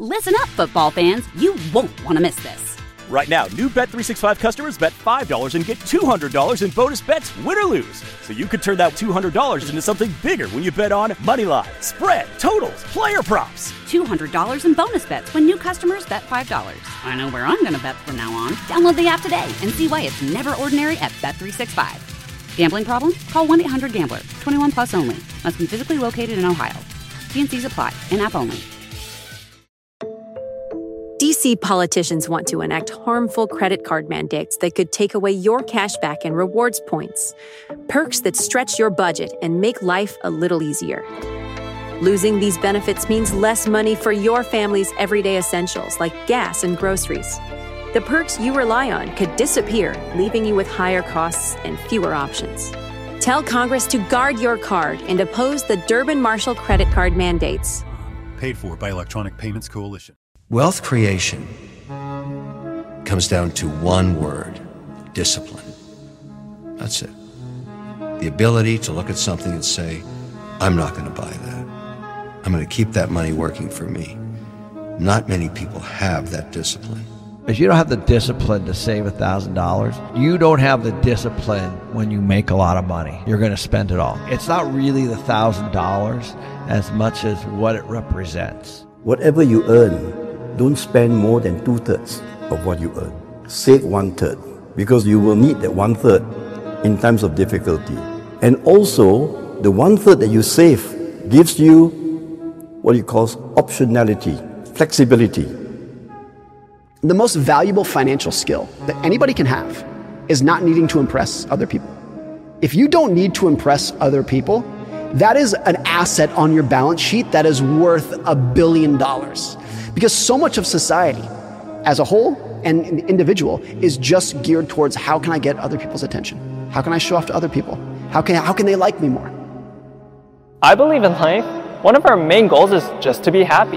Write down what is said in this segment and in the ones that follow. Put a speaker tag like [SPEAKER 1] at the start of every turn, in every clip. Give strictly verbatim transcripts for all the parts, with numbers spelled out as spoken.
[SPEAKER 1] Listen up, football fans. You won't want to miss this.
[SPEAKER 2] Right now, new Bet three sixty-five customers bet five dollars and get two hundred dollars in bonus bets, win or lose. So you could turn that two hundred dollars into something bigger when you bet on money line, spread, totals, player props.
[SPEAKER 1] two hundred dollars in bonus bets when new customers bet five dollars. I know where I'm going to bet from now on. Download the app today and see why it's never ordinary at Bet three sixty-five. Gambling problem? Call one eight hundred gambler. twenty-one plus only. Must be physically located in Ohio. T and C's apply. In-app only.
[SPEAKER 3] D C politicians want to enact harmful credit card mandates that could take away your cash back and rewards points. Perks that stretch your budget and make life a little easier. Losing these benefits means less money for your family's everyday essentials like gas and groceries. The perks you rely on could disappear, leaving you with higher costs and fewer options. Tell Congress to guard your card and oppose the Durbin-Marshall credit card mandates.
[SPEAKER 4] Paid for by Electronic Payments Coalition.
[SPEAKER 5] Wealth creation comes down to one word: discipline. That's it. The ability to look at something and say, I'm not going to buy that. I'm going to keep that money working for me. Not many people have that discipline.
[SPEAKER 6] If you don't have the discipline to save one thousand dollars, you don't have the discipline when you make a lot of money. You're going to spend it all. It's not really the one thousand dollars as much as what it represents.
[SPEAKER 7] Whatever you earn, don't spend more than two-thirds of what you earn. Save one-third, because you will need that one-third in times of difficulty. And also, the one-third that you save gives you what you call optionality, flexibility.
[SPEAKER 8] The most valuable financial skill that anybody can have is not needing to impress other people. If you don't need to impress other people, that is an asset on your balance sheet that is worth a billion dollars. Because so much of society as a whole and an individual is just geared towards how can I get other people's attention? How can I show off to other people? How can, how can they like me more?
[SPEAKER 9] I believe in life, one of our main goals is just to be happy.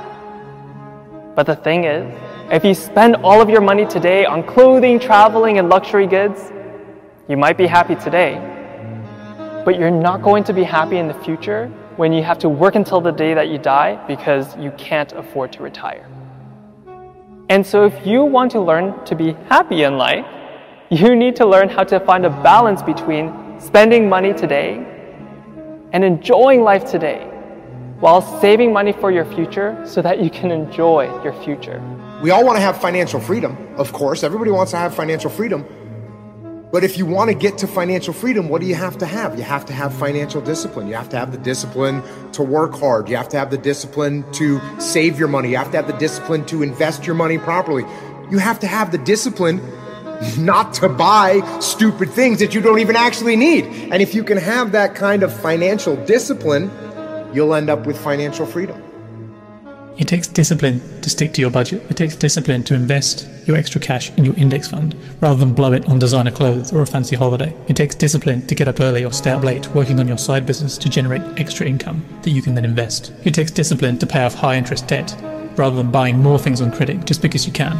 [SPEAKER 9] But the thing is, if you spend all of your money today on clothing, traveling, and luxury goods, you might be happy today, but you're not going to be happy in the future when you have to work until the day that you die because you can't afford to retire. And so if you want to learn to be happy in life, you need to learn how to find a balance between spending money today and enjoying life today while saving money for your future so that you can enjoy your future.
[SPEAKER 10] We all want to have financial freedom, of course. Everybody wants to have financial freedom. But if you want to get to financial freedom, what do you have to have? You have to have financial discipline. You have to have the discipline to work hard. You have to have the discipline to save your money. You have to have the discipline to invest your money properly. You have to have the discipline not to buy stupid things that you don't even actually need. And if you can have that kind of financial discipline, you'll end up with financial freedom.
[SPEAKER 11] It takes discipline to stick to your budget. It takes discipline to invest your extra cash in your index fund rather than blow it on designer clothes or a fancy holiday. It takes discipline to get up early or stay up late working on your side business to generate extra income that you can then invest. It takes discipline to pay off high interest debt rather than buying more things on credit just because you can.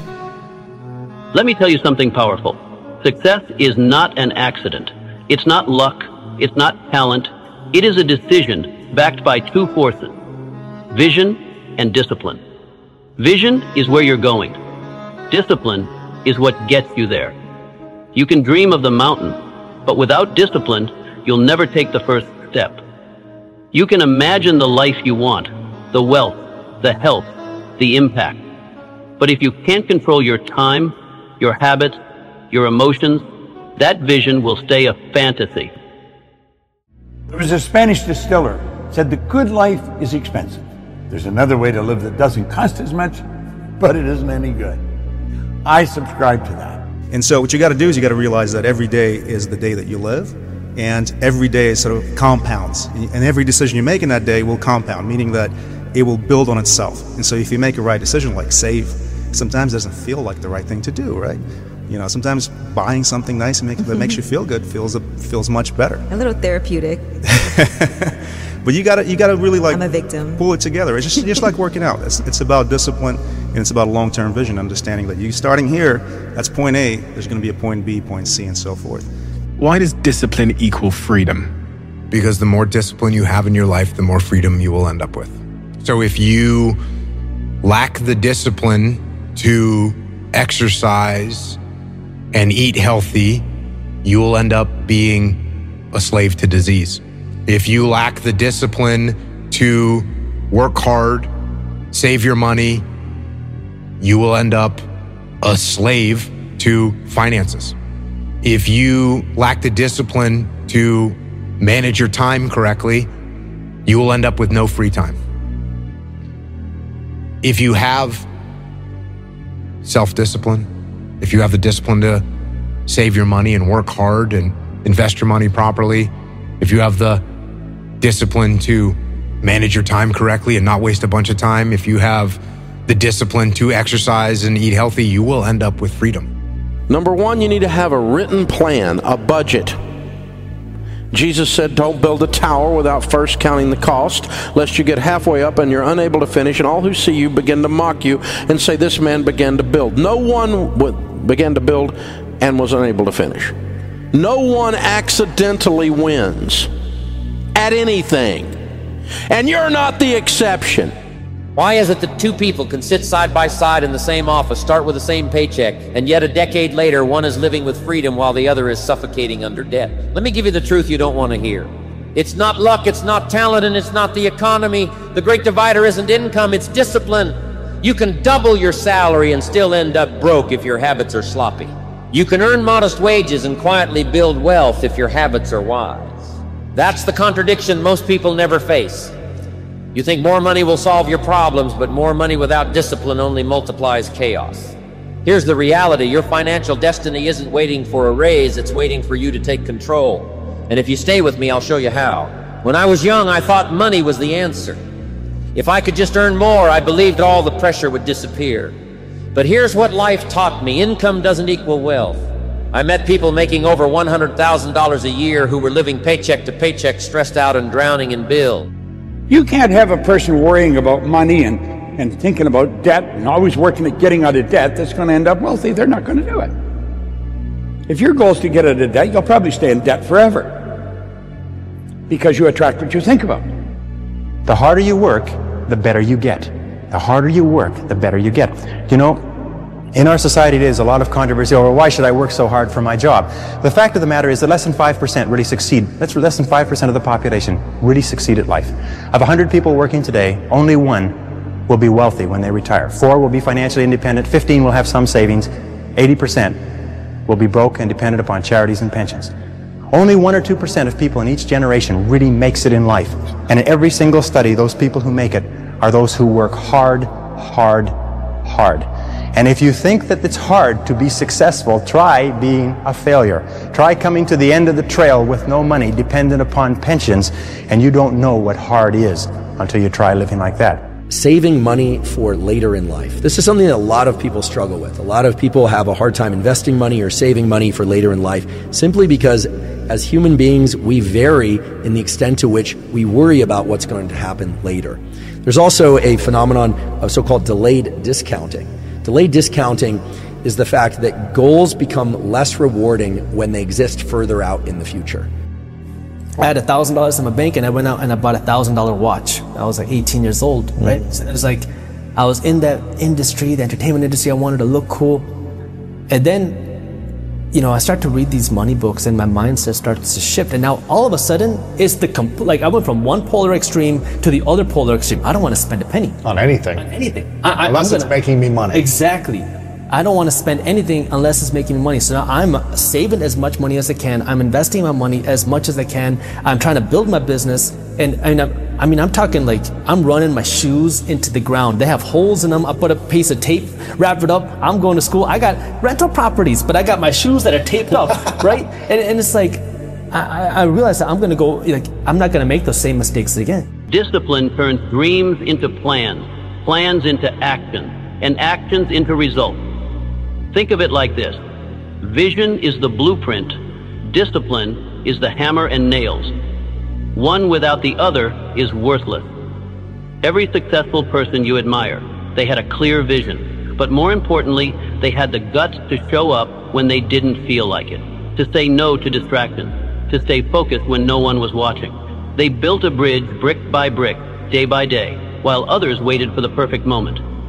[SPEAKER 12] Let me tell you something powerful. Success is not an accident. It's not luck. It's not talent. It is a decision backed by two forces: vision and discipline. Vision is where you're going. Discipline is what gets you there. You can dream of the mountain, but without discipline, you'll never take the first step. You can imagine the life you want, the wealth, the health, the impact. But if you can't control your time, your habits, your emotions, that vision will stay a fantasy.
[SPEAKER 13] There was a Spanish distiller said the good life is expensive. There's another way to live that doesn't cost as much, but it isn't any good. I subscribe to that.
[SPEAKER 14] And so what you got to do is you got to realize that every day is the day that you live, and every day sort of compounds. And every decision you make in that day will compound, meaning that it will build on itself. And so if you make a right decision, like save, sometimes it doesn't feel like the right thing to do, right? You know, sometimes buying something nice and make, that makes you feel good feels feels much better.
[SPEAKER 15] A little therapeutic.
[SPEAKER 14] But you gotta you gotta really like
[SPEAKER 15] I'm a victim.
[SPEAKER 14] pull it together. It's just just like working out. It's it's about discipline and it's about a long-term vision, understanding that you starting here, that's point A, there's gonna be a point B, point C, and so forth.
[SPEAKER 16] Why does discipline equal freedom?
[SPEAKER 17] Because the more discipline you have in your life, the more freedom you will end up with. So if you
[SPEAKER 15] lack the discipline to exercise and eat healthy, you will end up being a slave to disease. If you lack the discipline to work hard, save your money, you will end up a slave to finances. If you lack the discipline to manage your time correctly, you will end up with no free time. If you have self-discipline, if you have the discipline to save your money and work hard and invest your money properly, if you have the discipline to manage your time correctly and not waste a bunch of time, if you have the discipline to exercise and eat healthy, you will end up with freedom.
[SPEAKER 17] Number one, you need to have a written plan, a budget. Jesus said, don't build a tower without first counting the cost, lest you get halfway up and you're unable to finish, and all who see you begin to mock you and say, this man began to build. No one w- began to build and was unable to finish. No one accidentally wins at anything, and you're not the exception.
[SPEAKER 18] Why is it that two people can sit side by side in the same office, start with the same paycheck, and yet a decade later, one is living with freedom while the other is suffocating under debt? Let me give you the truth you don't want to hear. It's not luck, it's not talent, and it's not the economy. The great divider isn't income, it's discipline. You can double your salary and still end up broke if your habits are sloppy. You can earn modest wages and quietly build wealth if your habits are wise. That's the contradiction most people never face. You think more money will solve your problems, but more money without discipline only multiplies chaos. Here's the reality. Your financial destiny isn't waiting for a raise, it's waiting for you to take control. And if you stay with me, I'll show you how. When I was young, I thought money was the answer. If I could just earn more, I believed all the pressure would disappear. But here's what life taught me. Income doesn't equal wealth. I met people making over one hundred thousand dollars a year who were living paycheck to paycheck, stressed out and drowning in bills.
[SPEAKER 13] You can't have a person worrying about money and, and thinking about debt and always working at getting out of debt that's going to end up wealthy. They're not going to do it. If your goal is to get out of debt, you'll probably stay in debt forever because you attract what you think about.
[SPEAKER 19] The harder you work, the better you get. The harder you work, the better you get. You know, in our society there's a lot of controversy over why should I work so hard for my job. The fact of the matter is that less than five percent really succeed. That's less than five percent of the population really succeed at life. Of one hundred people working today, only one will be wealthy when they retire. Four will be financially independent, fifteen will have some savings, eighty percent will be broke and dependent upon charities and pensions. Only one or two percent of people in each generation really makes it in life. And in every single study, those people who make it are those who work hard, hard, hard. And if you think that it's hard to be successful, try being a failure. Try coming to the end of the trail with no money, dependent upon pensions, and you don't know what hard is until you try living like that.
[SPEAKER 20] Saving money for later in life. This is something that a lot of people struggle with. A lot of people have a hard time investing money or saving money for later in life, simply because as human beings, we vary in the extent to which we worry about what's going to happen later. There's also a phenomenon of so-called delayed discounting. Delayed discounting is the fact that goals become less rewarding when they exist further out in the future.
[SPEAKER 21] I had a thousand dollars in my bank and I went out and I bought a thousand dollar watch. I was like eighteen years old, right? Mm-hmm. So it was like, I was in that industry, the entertainment industry. I wanted to look cool. And then, you know, I start to read these money books and my mindset starts to shift. And now all of a sudden it's the, comp- like I went from one polar extreme to the other polar extreme. I don't want to spend a penny.
[SPEAKER 10] On anything.
[SPEAKER 21] On anything. I,
[SPEAKER 10] Unless
[SPEAKER 21] I'm
[SPEAKER 10] it's
[SPEAKER 21] gonna,
[SPEAKER 10] making me money.
[SPEAKER 21] Exactly. I don't want to spend anything unless it's making me money. So now I'm saving as much money as I can. I'm investing my money as much as I can. I'm trying to build my business. And, and I'm, I mean, I'm talking like I'm running my shoes into the ground. They have holes in them. I put a piece of tape, wrap it up. I'm going to school. I got rental properties, but I got my shoes that are taped up, right? And, and it's like, I, I realize that I'm going to go, like, I'm not going to make those same mistakes again.
[SPEAKER 12] Discipline turns dreams into plans, plans into action, and actions into results. Think of it like this. Vision is the blueprint. Discipline is the hammer and nails. One without the other is worthless. Every successful person you admire, they had a clear vision. But more importantly, they had the guts to show up when they didn't feel like it, to say no to distractions, to stay focused when no one was watching. They built a bridge brick by brick, day by day, while others waited for the perfect moment.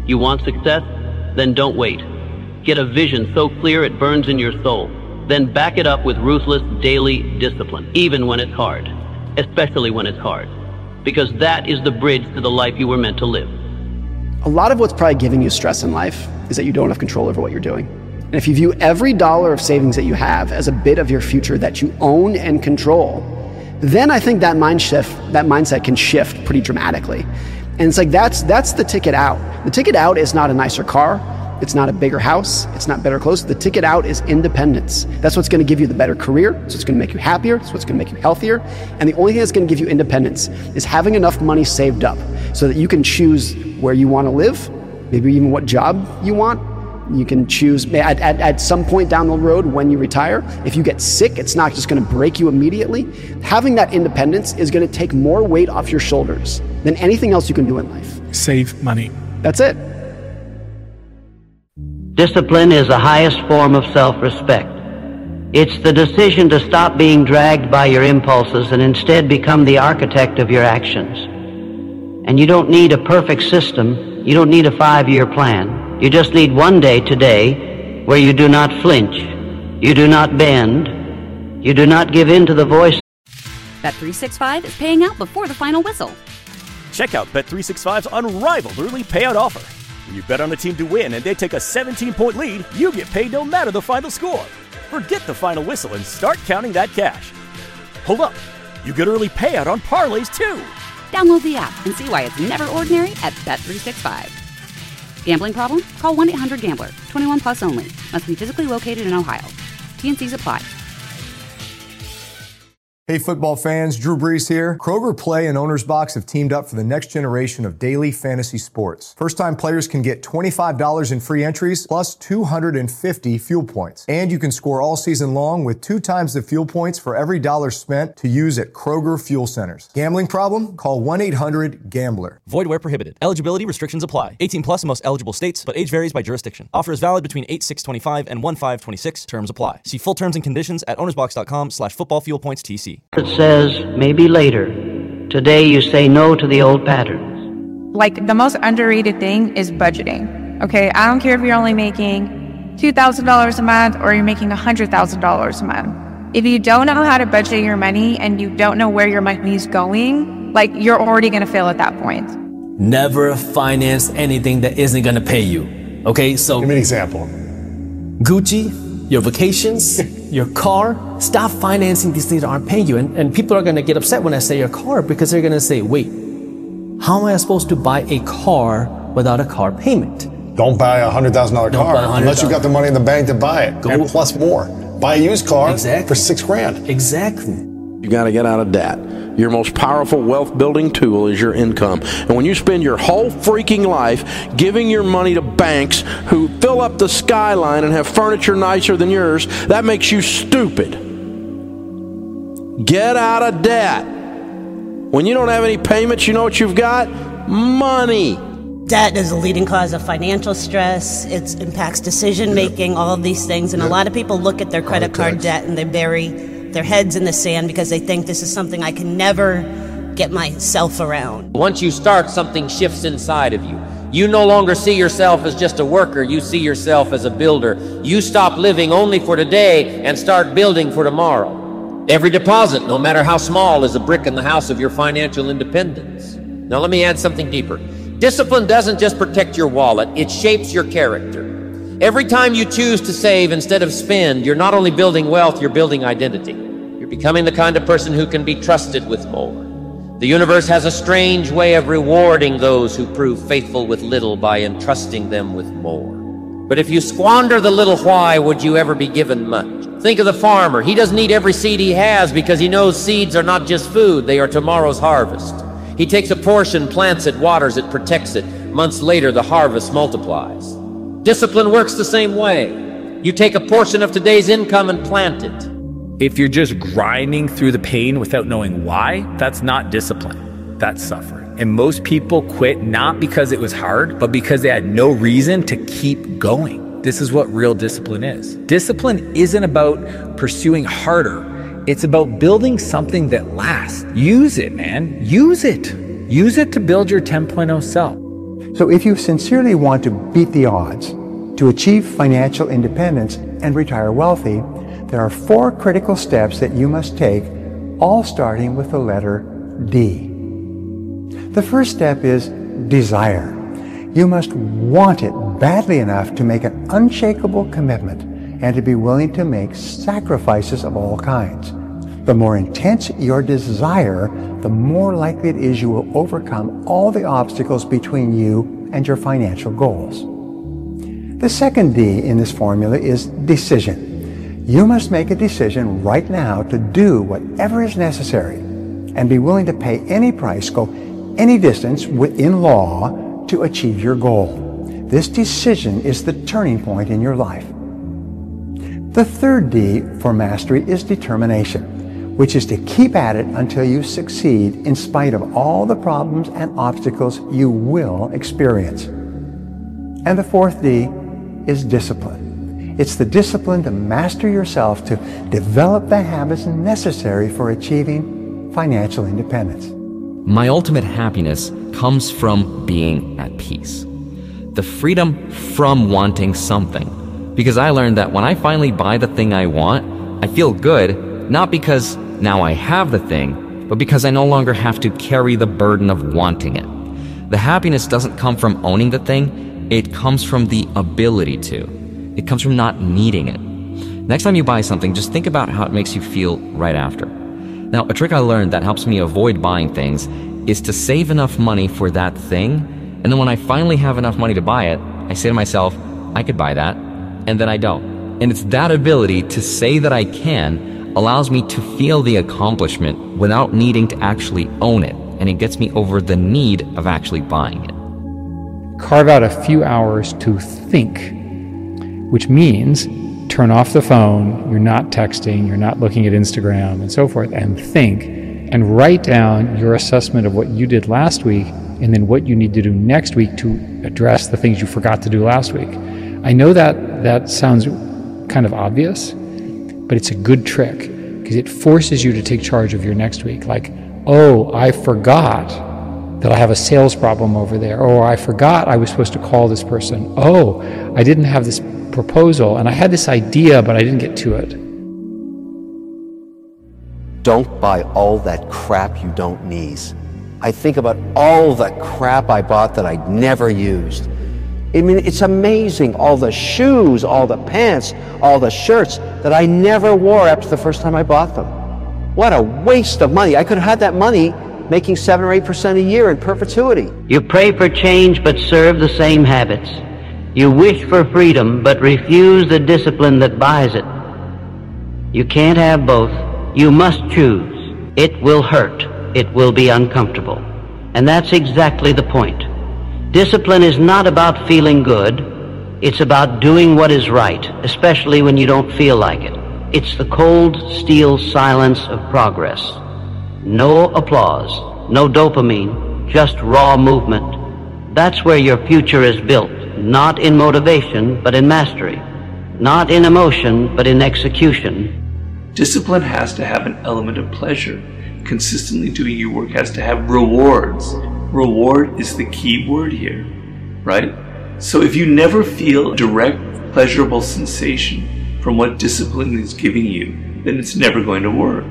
[SPEAKER 12] You want success? Then don't wait. Get a vision so clear it burns in your soul. Then back it up with ruthless daily discipline, even when it's hard, especially when it's hard, because that is the bridge to the life you were meant to live.
[SPEAKER 8] A lot of what's probably giving you stress in life is that you don't have control over what you're doing. And if you view every dollar of savings that you have as a bit of your future that you own and control, then I think that mind shift, that mindset can shift pretty dramatically. And it's like, that's that's the ticket out. The ticket out is not a nicer car. It's not a bigger house. It's not better clothes. The ticket out is independence. That's what's going to give you the better career. It's what's going to make you happier. It's what's going to make you healthier. And the only thing that's going to give you independence is having enough money saved up so that you can choose where you want to live, maybe even what job you want. You can choose at, at, at some point down the road when you retire. If you get sick, it's not just going to break you immediately. Having that independence is going to take more weight off your shoulders than anything else you can do in life.
[SPEAKER 16] Save money.
[SPEAKER 8] That's it.
[SPEAKER 2] Discipline is the highest form of self-respect. It's the decision to stop being dragged by your impulses and instead become the architect of your actions. And you don't need a perfect system. You don't need a five-year plan. You just need one day today where you do not flinch. You do not bend. You do not give in to the voice.
[SPEAKER 1] Bet three sixty-five is paying out before the final whistle.
[SPEAKER 22] Check out Bet three sixty-five's unrivaled early payout offer. When you bet on a team to win and they take a seventeen-point lead, you get paid no matter the final score. Forget the final whistle and start counting that cash. Hold up. You get early payout on parlays, too.
[SPEAKER 1] Download the app and see why it's never ordinary at Bet three sixty-five. Gambling problem? Call one eight hundred gambler. twenty-one plus only. Must be physically located in Ohio. T and Cs apply.
[SPEAKER 10] Hey football fans, Drew Brees here. Kroger Play and Owner's Box have teamed up for the next generation of daily fantasy sports. First-time players can get twenty-five dollars in free entries plus two hundred fifty fuel points. And you can score all season long with two times the fuel points for every dollar spent to use at Kroger Fuel Centers. Gambling problem? Call one eight hundred gambler.
[SPEAKER 23] Void where prohibited. Eligibility restrictions apply. eighteen plus in most eligible states, but age varies by jurisdiction. Offer is valid between eight six twenty-five and one five twenty-six. Terms apply. See full terms and conditions at ownersbox.com slash football fuel points TC.
[SPEAKER 2] It says, maybe later. Today you say no to the old patterns.
[SPEAKER 24] Like, the most underrated thing is budgeting. Okay, I don't care if you're only making two thousand dollars a month or you're making one hundred thousand dollars a month. If you don't know how to budget your money and you don't know where your money is going, like, you're already going to fail at that point.
[SPEAKER 21] Never finance anything that isn't going to pay you. Okay, so...
[SPEAKER 10] Give me an example.
[SPEAKER 21] Gucci, your vacations, your car. Stop financing these things that aren't paying you. And, and people are going to get upset when I say your car because they're going to say, wait, how am I supposed to buy a car without a car payment?
[SPEAKER 10] Don't buy a one hundred thousand dollars car unless you got the money in the bank to buy it. Go, and plus more. Buy a used car exactly. for six grand.
[SPEAKER 21] Exactly.
[SPEAKER 17] You got to get out of debt. Your most powerful wealth building tool is your income. And when you spend your whole freaking life giving your money to banks who fill up the skyline and have furniture nicer than yours, that makes you stupid. Get out of debt. When you don't have any payments, you know what you've got? Money.
[SPEAKER 25] Debt is a leading cause of financial stress. It impacts decision making, all of these things. And a lot of people look at their credit card debt and they bury their heads in the sand because they think this is something I can never get myself around.
[SPEAKER 18] Once you start, something shifts inside of you. You no longer see yourself as just a worker. You see yourself as a builder. You stop living only for today and start building for tomorrow. Every deposit, no matter how small, is a brick in the house of your financial independence. Now let me add something deeper. Discipline doesn't just protect your wallet, it shapes your character. Every time you choose to save instead of spend, you're not only building wealth, you're building identity. You're becoming the kind of person who can be trusted with more. The universe has a strange way of rewarding those who prove faithful with little by entrusting them with more. But if you squander the little, why would you ever be given much? Think of the farmer. He doesn't need every seed he has because he knows seeds are not just food, they are tomorrow's harvest. He takes a portion, plants it, waters it, protects it. Months later, the harvest multiplies. Discipline works the same way. You take a portion of today's income and plant it.
[SPEAKER 26] If you're just grinding through the pain without knowing why, that's not discipline. That's suffering. And most people quit not because it was hard, but because they had no reason to keep going. This is what real discipline is. Discipline isn't about pursuing harder. It's about building something that lasts. Use it, man. Use it. Use it to build your ten point oh self.
[SPEAKER 19] So if you sincerely want to beat the odds, to achieve financial independence and retire wealthy, there are four critical steps that you must take, all starting with the letter D. The first step is desire. You must want it badly enough to make an unshakable commitment and to be willing to make sacrifices of all kinds. The more intense your desire, the more likely it is you will overcome all the obstacles between you and your financial goals. The second D in this formula is decision. You must make a decision right now to do whatever is necessary and be willing to pay any price, go any distance within law to achieve your goal. This decision is the turning point in your life. The third D for mastery is determination, which is to keep at it until you succeed in spite of all the problems and obstacles you will experience. And the fourth D is discipline. It's the discipline to master yourself, to develop the habits necessary for achieving financial independence.
[SPEAKER 3] My ultimate happiness comes from being at peace. The freedom from wanting something. Because I learned that when I finally buy the thing I want, I feel good, not because now I have the thing, but because I no longer have to carry the burden of wanting it. The happiness doesn't come from owning the thing, it comes from the ability to. It comes from not needing it. Next time you buy something, just think about how it makes you feel right after. Now, a trick I learned that helps me avoid buying things is to save enough money for that thing, and then when I finally have enough money to buy it, I say to myself, I could buy that, and then I don't. And it's that ability to say that I can allows me to feel the accomplishment without needing to actually own it, and it gets me over the need of actually buying it.
[SPEAKER 4] Carve out a few hours to think, which means turn off the phone, you're not texting, you're not looking at Instagram and so forth, and think, and write down your assessment of what you did last week and then what you need to do next week to address the things you forgot to do last week. I know that that sounds kind of obvious, but it's a good trick because it forces you to take charge of your next week. Like, oh, I forgot that I have a sales problem over there, or I forgot I was supposed to call this person. Oh, I didn't have this proposal, and I had this idea, but I didn't get to it.
[SPEAKER 5] Don't buy all that crap you don't need. I think about all the crap I bought that I never used. I mean, it's amazing, all the shoes, all the pants, all the shirts that I never wore after the first time I bought them. What a waste of money. I could have had that money making seven or eight percent a year in perpetuity.
[SPEAKER 2] You pray for change but serve the same habits. You wish for freedom but refuse the discipline that buys it. You can't have both. You must choose. It will hurt. It will be uncomfortable. And that's exactly the point. Discipline is not about feeling good. It's about doing what is right, especially when you don't feel like it. It's the cold steel silence of progress. No applause, no dopamine, just raw movement. That's where your future is built, not in motivation, but in mastery. Not in emotion, but in execution.
[SPEAKER 6] Discipline has to have an element of pleasure. Consistently doing your work has to have rewards. Reward is the key word here, right? So if you never feel direct, pleasurable sensation from what discipline is giving you, then it's never going to work.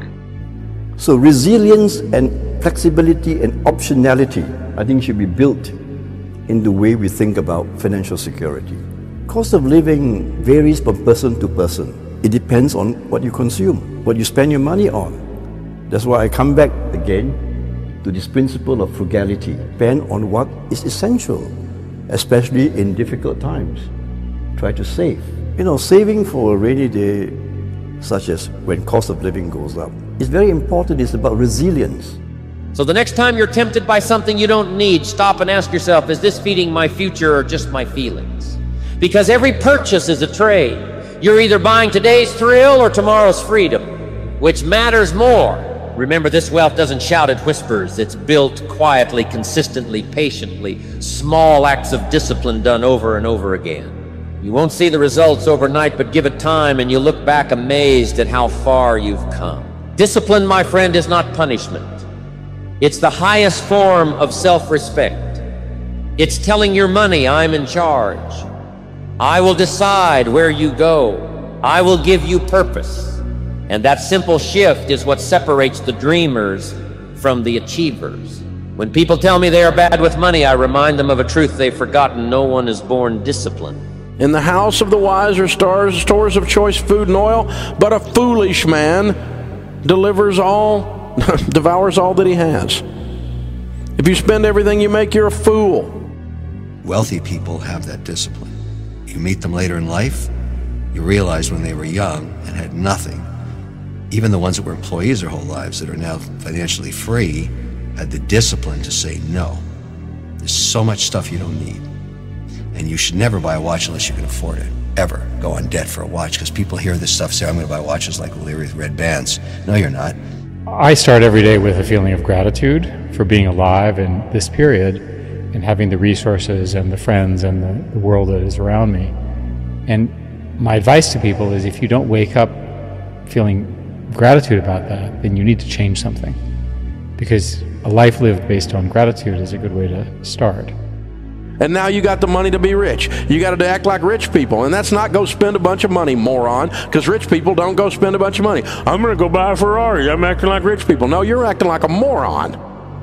[SPEAKER 7] So resilience and flexibility and optionality, I think, should be built in the way we think about financial security. Cost of living varies from person to person. It depends on what you consume, what you spend your money on. That's why I come back again to this principle of frugality. Spend on what is essential, especially in difficult times. Try to save. You know, saving for a rainy day, such as when cost of living goes up, is very important. It's about resilience.
[SPEAKER 18] So the next time you're tempted by something you don't need, stop and ask yourself, is this feeding my future or just my feelings? Because every purchase is a trade. You're either buying today's thrill or tomorrow's freedom. Which matters more? Remember, this wealth doesn't shout at whispers. It's built quietly, consistently, patiently. Small acts of discipline done over and over again. You won't see the results overnight, but give it time and you'll look back amazed at how far you've come. Discipline, my friend, is not punishment. It's the highest form of self-respect. It's telling your money, I'm in charge. I will decide where you go. I will give you purpose. And that simple shift is what separates the dreamers from the achievers. When people tell me they are bad with money, I remind them of a truth they've forgotten. No one is born disciplined.
[SPEAKER 17] In the house of the wise are stars, stores of choice food and oil, but a foolish man delivers all, devours all that he has. If you spend everything you make, you're a fool.
[SPEAKER 9] Wealthy people have that discipline. You meet them later in life, you realize when they were young and had nothing, even the ones that were employees their whole lives that are now financially free, had the discipline to say no. There's so much stuff you don't need. And you should never buy a watch unless you can afford it. Ever go on debt for a watch, because people hear this stuff say, I'm going to buy watches like O'Leary with red bands. No, you're not.
[SPEAKER 4] I start every day with a feeling of gratitude for being alive in this period and having the resources and the friends and the, the world that is around me. And my advice to people is if you don't wake up feeling gratitude about that, then you need to change something. Because a life lived based on gratitude is a good way to start.
[SPEAKER 17] And now you got the money to be rich. You got to act like rich people. And that's not go spend a bunch of money, moron, because rich people don't go spend a bunch of money. I'm going to go buy a Ferrari. I'm acting like rich people. No, you're acting like a moron.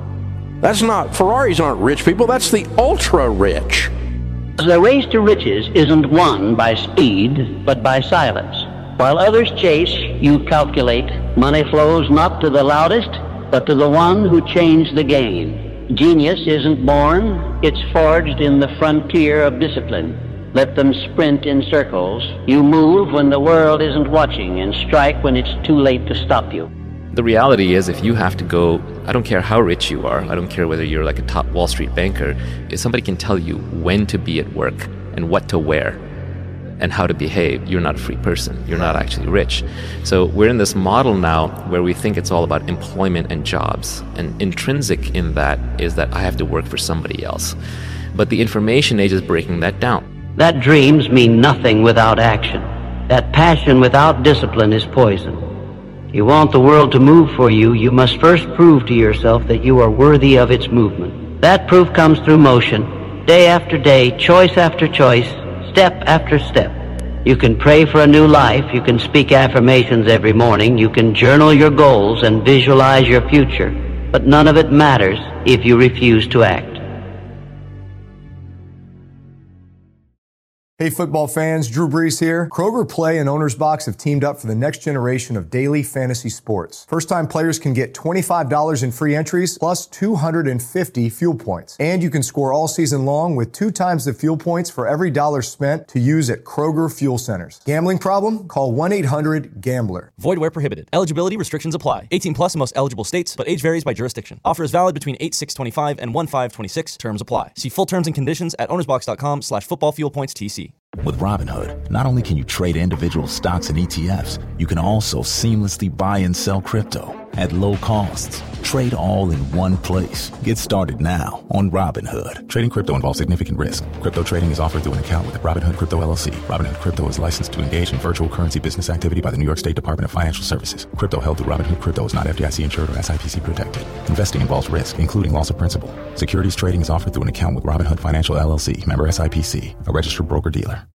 [SPEAKER 17] That's not, Ferraris aren't rich people. That's the ultra rich.
[SPEAKER 2] The race to riches isn't won by speed, but by silence. While others chase, you calculate. Money flows not to the loudest, but to the one who changed the game. Genius isn't born, it's forged in the frontier of discipline. Let them sprint in circles. You move when the world isn't watching and strike when it's too late to stop you.
[SPEAKER 3] The reality is, if you have to go, I don't care how rich you are, I don't care whether you're like a top Wall Street banker, if somebody can tell you when to be at work and what to wear and how to behave, you're not a free person. You're not actually rich. So we're in this model now where we think it's all about employment and jobs. And intrinsic in that is that I have to work for somebody else. But the information age is breaking that down.
[SPEAKER 2] That dreams mean nothing without action. That passion without discipline is poison. You want the world to move for you, you must first prove to yourself that you are worthy of its movement. That proof comes through motion, day after day, choice after choice, step after step. You can pray for a new life, you can speak affirmations every morning, you can journal your goals and visualize your future, but none of it matters if you refuse to act.
[SPEAKER 10] Hey football fans, Drew Brees here. Kroger Play and Owner's Box have teamed up for the next generation of daily fantasy sports. First-time players can get twenty-five dollars in free entries plus two hundred fifty fuel points. And you can score all season long with two times the fuel points for every dollar spent to use at Kroger Fuel Centers. Gambling problem? Call one eight hundred gambler.
[SPEAKER 23] Void where prohibited. Eligibility restrictions apply. eighteen plus in most eligible states, but age varies by jurisdiction. Offer is valid between eight six twenty-five and one five twenty-six. Terms apply. See full terms and conditions at ownersbox.com slash football fuel points TC.
[SPEAKER 11] With Robinhood, not only can you trade individual stocks and E T Fs, you can also seamlessly buy and sell crypto at low costs. Trade all in one place. Get started now on Robinhood. Trading crypto involves significant risk. Crypto trading is offered through an account with Robinhood Crypto L L C. Robinhood Crypto is licensed to engage in virtual currency business activity by the New York State Department of Financial Services. Crypto held through Robinhood Crypto is not F D I C insured or S I P C protected. Investing involves risk, including loss of principal. Securities trading is offered through an account with Robinhood Financial L L C, member S I P C, a registered broker-dealer.